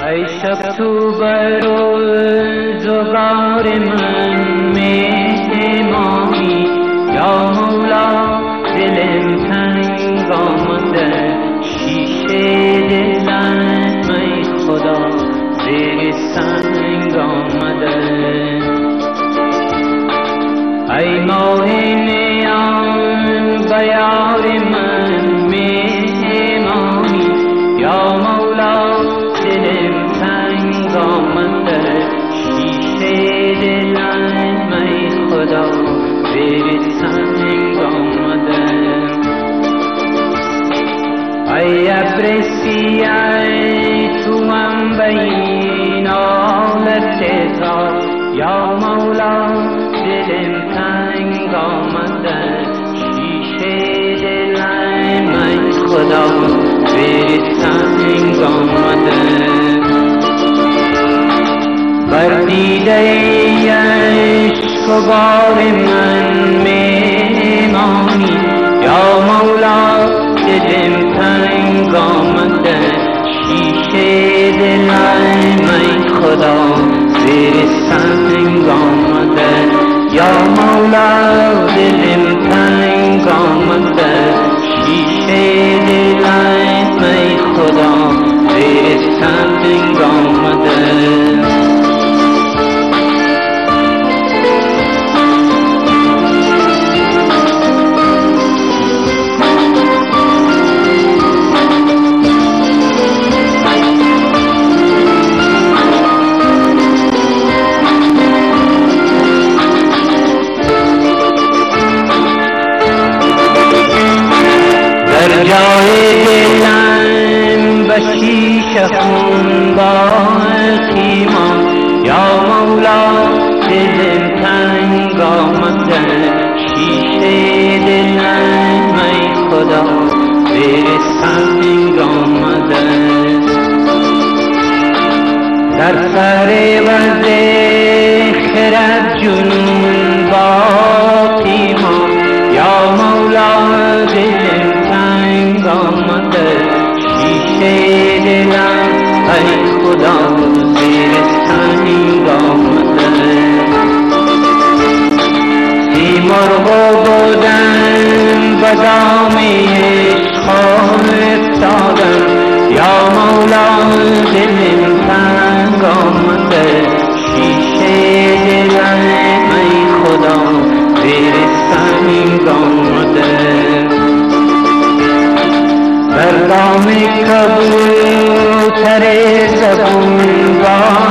ای شب تو بر روزگار من مهمانی، یا مولا دلم تنگ آمده، شیشه دلم ای خدا زیر سنگ آمده. ای ماه نیان به یار من مهمانی، یا مولا دلم تنگ آمده، شیشه دلم ای خدا زیر سنگ آمده. ای ابر سیاه تو هم بین آلت زار، یا مولا دلم تنگ آمده، شیشه دلم ای خدا زیر سنگ آمده. بر دیده عشق و بار من میمانی، یا مولا دلم تنگ آمده، شیشه دلم ای خدا زیر سنگ آمده. یا مولا دلم تنگ آمده، شیشه دلم ای خدا زیر سنگ آمده. در جای دلم به شیشه خون باقی ماند، یا مولا دلم تنگ آمده، شیشه دلم ای خدا زیر سنگ آمده. در سر وز خرد جنون باقی ماند، یا مولا دلم تنگ آمده، شیشه دلم ای خدا زیر سنگ آمده. سیمرغ بودم به دام عشق افتادم، یا مولا دلم تنگ آمده، شیشه دلم ای خدا زیر سنگ آمده. بر دام کبوتر زبون